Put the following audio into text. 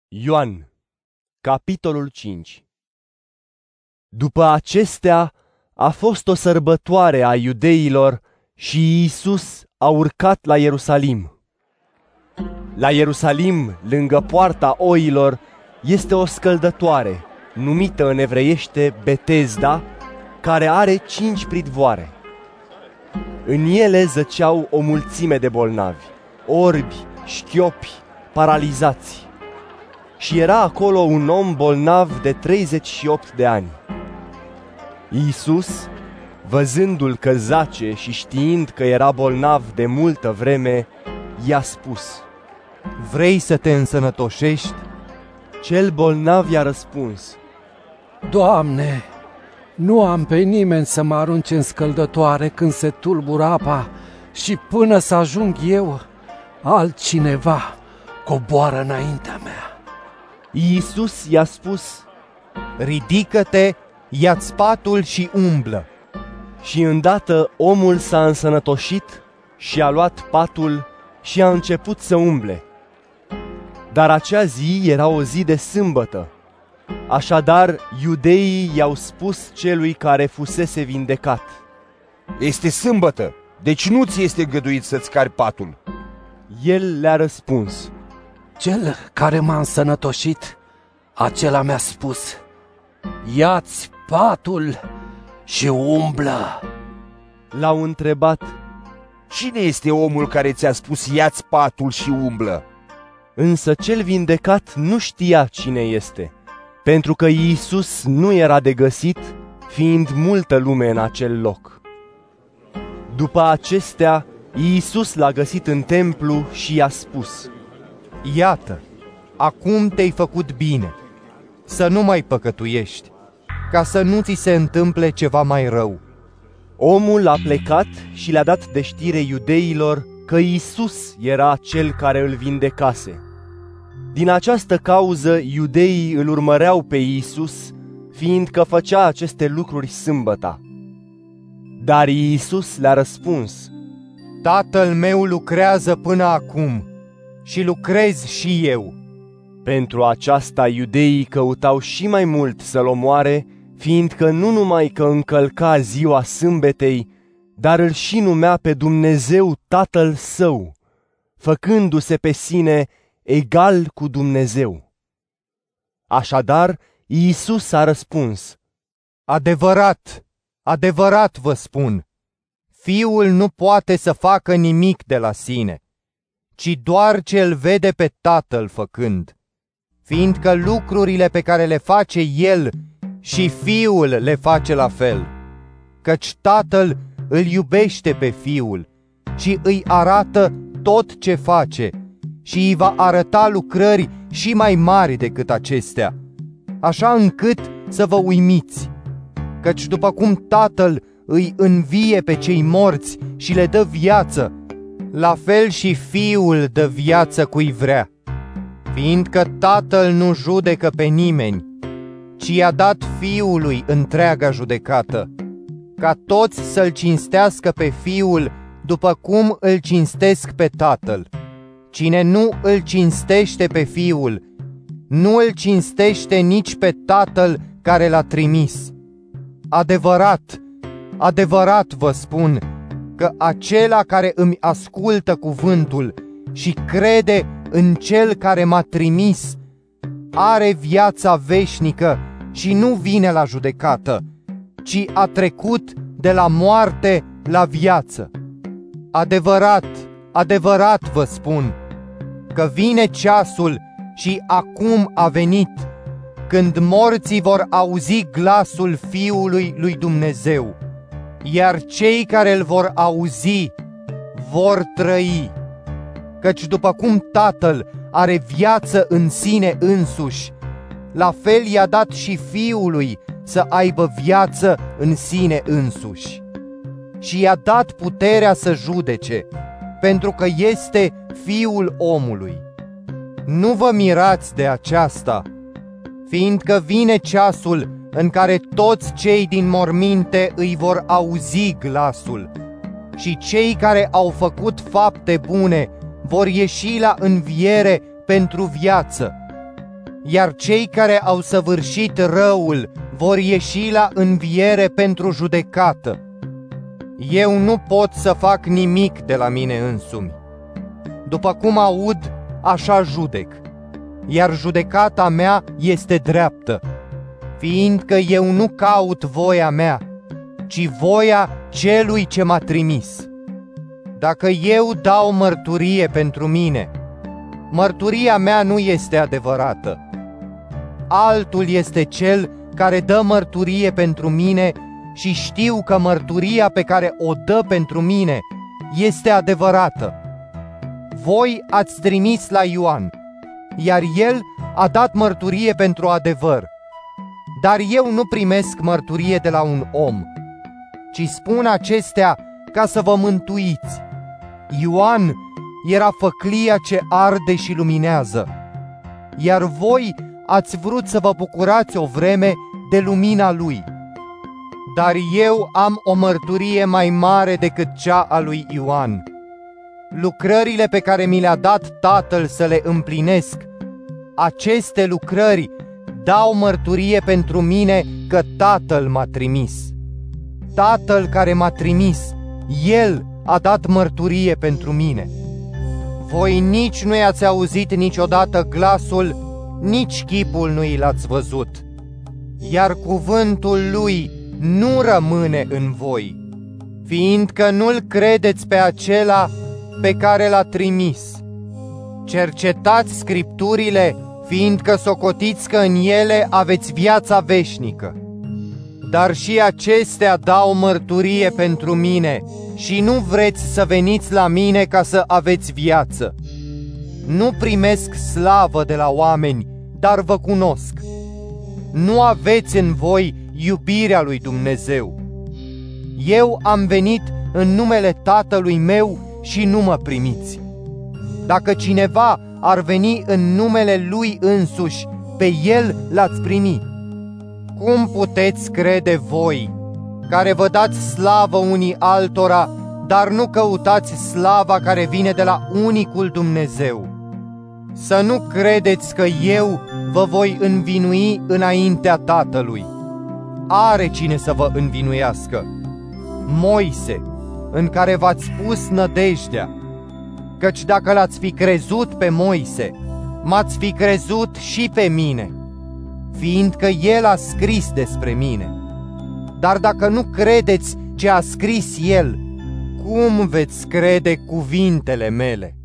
Ioan, capitolul 5. După acestea a fost o sărbătoare a iudeilor și Iisus a urcat la Ierusalim. La Ierusalim, lângă poarta oilor, este o scăldătoare, numită în evreiește Betesda, care are 5 pridvoare. În ele zăceau o mulțime de bolnavi, orbi, șchiopi, paralizați. Și era acolo un om bolnav de 38 de ani. Iisus, văzându-l că zace și știind că era bolnav de multă vreme, i-a spus: Vrei să te însănătoșești? Cel bolnav i-a răspuns: Doamne, nu am pe nimeni să mă arunce în scăldătoare când se tulbură apa și până să ajung eu, altcineva coboară înaintea mea. Iisus i-a spus: Ridică-te, ia-ți patul și umblă. Și îndată omul s-a însănătoșit și a luat patul și a început să umble. Dar acea zi era o zi de sâmbătă. Așadar, iudeii i-au spus celui care fusese vindecat: Este sâmbătă, deci nu ți este îngăduit să-ți cari patul. El le-a răspuns: Cel care m-a însănătoșit, acela mi-a spus: ia-ți patul și umblă. L-au întrebat: Cine este omul care ți-a spus ia-ți patul și umblă? Însă cel vindecat nu știa cine este, pentru că Iisus nu era de găsit, fiind multă lume în acel loc. După acestea, Iisus l-a găsit în templu și i-a spus: Iată, acum te-ai făcut bine, să nu mai păcătuiești, ca să nu ți se întâmple ceva mai rău. Omul a plecat și le-a dat de știre iudeilor că Iisus era cel care îl vindecase. Din această cauză, iudeii îl urmăreau pe Iisus, fiindcă făcea aceste lucruri sâmbăta. Dar Iisus le-a răspuns: Tatăl meu lucrează până acum și lucrez și eu. Pentru aceasta iudeii căutau și mai mult să-l omoare, fiindcă nu numai că încălca ziua sâmbetei, dar îl și numea pe Dumnezeu Tatăl Său, făcându-se pe sine egal cu Dumnezeu. Așadar, Iisus a răspuns: Adevărat, adevărat vă spun, Fiul nu poate să facă nimic de la sine, ci doar ce îl vede pe Tatăl făcând, fiindcă lucrurile pe care le face El și Fiul le face la fel, căci Tatăl îl iubește pe Fiul și îi arată tot ce face și îi va arăta lucrări și mai mari decât acestea, așa încât să vă uimiți, căci după cum Tatăl îi învie pe cei morți și le dă viață, la fel și Fiul dă viață cui vrea, fiindcă Tatăl nu judecă pe nimeni, ci i-a dat Fiului întreaga judecată, ca toți să-L cinstească pe Fiul după cum îl cinstesc pe Tatăl. Cine nu îl cinstește pe Fiul, nu îl cinstește nici pe Tatăl care l-a trimis. Adevărat, adevărat vă spun că acela care îmi ascultă cuvântul și crede în Cel care m-a trimis are viața veșnică și nu vine la judecată, ci a trecut de la moarte la viață. Adevărat, adevărat vă spun că vine ceasul și acum a venit, când morții vor auzi glasul Fiului lui Dumnezeu, iar cei care îl vor auzi vor trăi. Căci după cum Tatăl are viață în sine însuși, la fel i-a dat și Fiului să aibă viață în sine însuși. Și i-a dat puterea să judece, pentru că este Fiul omului. Nu vă mirați de aceasta, fiindcă vine ceasul în care toți cei din morminte îi vor auzi glasul și cei care au făcut fapte bune vor ieși la înviere pentru viață, iar cei care au săvârșit răul vor ieși la înviere pentru judecată. Eu nu pot să fac nimic de la mine însumi. După cum aud, așa judec, iar judecata mea este dreaptă, fiindcă eu nu caut voia mea, ci voia celui ce m-a trimis. Dacă eu dau mărturie pentru mine, mărturia mea nu este adevărată. Altul este cel care dă mărturie pentru mine și știu că mărturia pe care o dă pentru mine este adevărată. Voi ați trimis la Ioan, iar el a dat mărturie pentru adevăr. Dar eu nu primesc mărturie de la un om, ci spun acestea ca să vă mântuiți. Ioan era făclia ce arde și luminează, iar voi ați vrut să vă bucurați o vreme de lumina lui. Dar eu am o mărturie mai mare decât cea a lui Ioan. Lucrările pe care mi le-a dat Tatăl să le împlinesc, aceste lucrări dau mărturie pentru mine că Tatăl m-a trimis. Tatăl care m-a trimis, El a dat mărturie pentru mine. Voi nici nu i-ați auzit niciodată glasul, nici chipul nu i l-ați văzut, iar cuvântul lui nu rămâne în voi, fiindcă nu-l credeți pe acela pe care l-a trimis. Cercetați Scripturile, fiindcă socotiți că în ele aveți viața veșnică. Dar și acestea dau mărturie pentru mine și nu vreți să veniți la mine ca să aveți viață. Nu primesc slavă de la oameni, dar vă cunosc. Nu aveți în voi iubirea lui Dumnezeu. Eu am venit în numele Tatălui meu și nu mă primiți. Dacă cineva ar veni în numele lui însuși, pe el l-ați primi. Cum puteți crede voi, care vă dați slavă unii altora, dar nu căutați slava care vine de la unicul Dumnezeu? Să nu credeți că eu vă voi învinui înaintea Tatălui. Are cine să vă învinuiască: Moise, în care v-ați pus nădejdea. Căci dacă l-ați fi crezut pe Moise, m-ați fi crezut și pe mine, fiindcă el a scris despre mine. Dar dacă nu credeți ce a scris el, cum veți crede cuvintele mele?